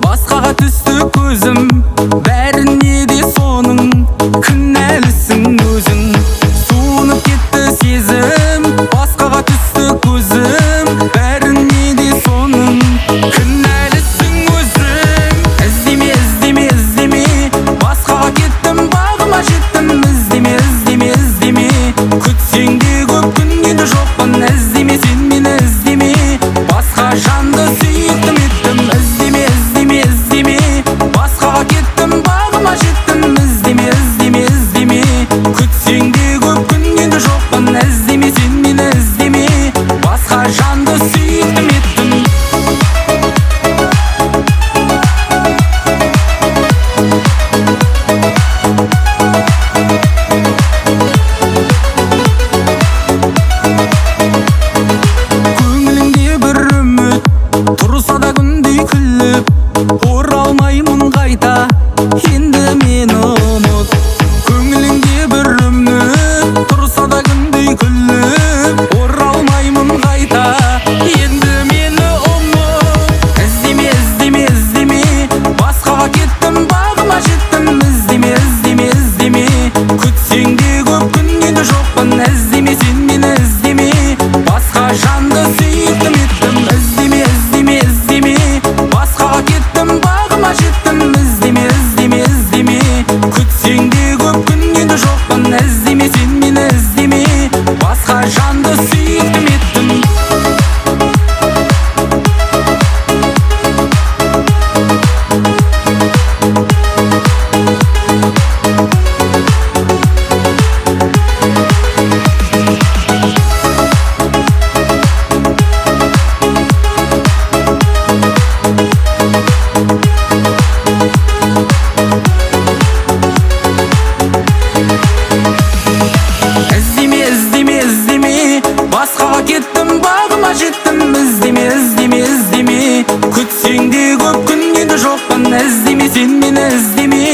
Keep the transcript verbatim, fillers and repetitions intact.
басқаға түсті көзім, бәрін неде соның, кінәлісің өзің. Суынып кетті сезім, басқаға түсті көзім, бәрін неде соның, кінәлісің өзің. Іздеме, іздеме, іздеме, басқаға кеттім, бағыма жеттім. Іздеме, іздеме, іздеме, күтсең де көп күн енді жоқпын. Іздеме, сен мені іздеме, басқа жанды сүйіктім еттім. Іздеме, іздеме, іздеме, басқаға кеттім, бағыма жеттім. Іздеме, іздеме, іздеме, күтсең де көп күн енді жоқпын. Іздеме, сен мені іздеме, басқа жанды сүйіктім еттім. Көңіліңде бір үміт тұрса да күндей күліп, оралмаймын қайта, енді мені ұмыт. Көңіліңде бір үміт тұрса да күндей күліп, оралмаймын қайта, енді мені ұмыт. Іздеме, іздеме, іздеме, басқаға кеттім, бағыма жеттім. Іздеме, іздеме, іздеме, күтсең де көп күн енді жоқпын. Іздеме, сен мені іздеме, басқа жанды сүйіктім еттім. Іздеме, іздеме, іздеме, басқаға кеттім, бағыма жеттім. Іздеме, іздеме, іздеме, күтсең де көп күн енді жоқпын. Іздеме, сен мені іздеме, басқа жанды сүйіктім еттім. Іздеме, іздеме, іздеме, басқаға кеттім, бағыма жеттім. Іздеме, іздеме, іздеме, күтсең де көп күн енді жоқпын. Іздеме, сен мені іздеме,